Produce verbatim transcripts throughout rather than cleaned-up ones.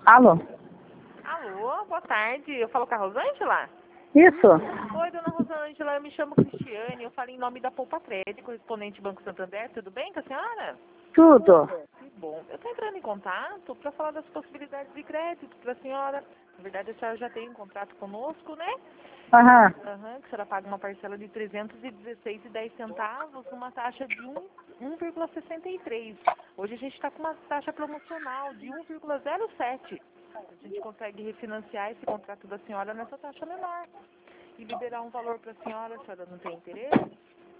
Alô? Alô, boa tarde. Eu falo com a Rosângela? Isso? Oi, dona Rosângela, eu me chamo Cristiane, eu falo em nome da Poupa Crédito, correspondente Banco Santander. Tudo bem com a senhora? Tudo. Que bom. Eu estou entrando em contato para falar das possibilidades de crédito para a senhora. Na verdade, a senhora já tem um contrato conosco, né? Aham. Aham, que a senhora paga uma parcela de trezentos e dezesseis reais e dez centavos, numa taxa de um um vírgula sessenta e três. Hoje a gente está com uma taxa promocional de um vírgula zero sete. A gente consegue refinanciar esse contrato da senhora nessa taxa menor e liberar um valor para a senhora. A senhora não tem interesse?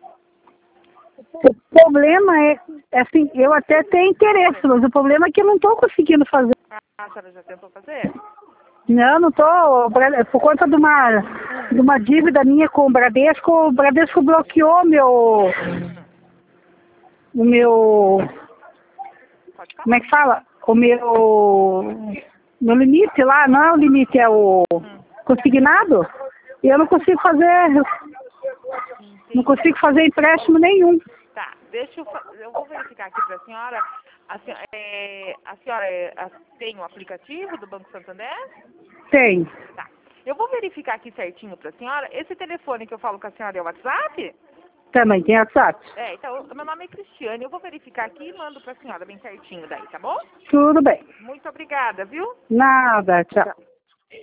O problema é, é assim, eu até tenho interesse, mas o problema é que eu não estou conseguindo fazer. Ah, a senhora já tentou fazer? Não, não estou. Por conta de uma, de uma dívida minha com o Bradesco, o Bradesco bloqueou meu. O meu. Pode Como falar. é que fala? O meu. Meu limite lá, não é o limite, é o Hum. consignado. E eu não consigo fazer. Não consigo fazer empréstimo nenhum. Tá, deixa eu, fa- eu vou verificar aqui para a senhora. A senhora, é, a senhora é, a- tem o aplicativo do Banco Santander? Tem. Tá. Eu vou verificar aqui certinho para a senhora. Esse telefone que eu falo com a senhora é o WhatsApp? Também tem WhatsApp. É, então, meu nome é Cristiane. Eu vou verificar aqui e mando para a senhora bem certinho daí, tá bom? Tudo bem. Muito obrigada, viu? Nada, tchau.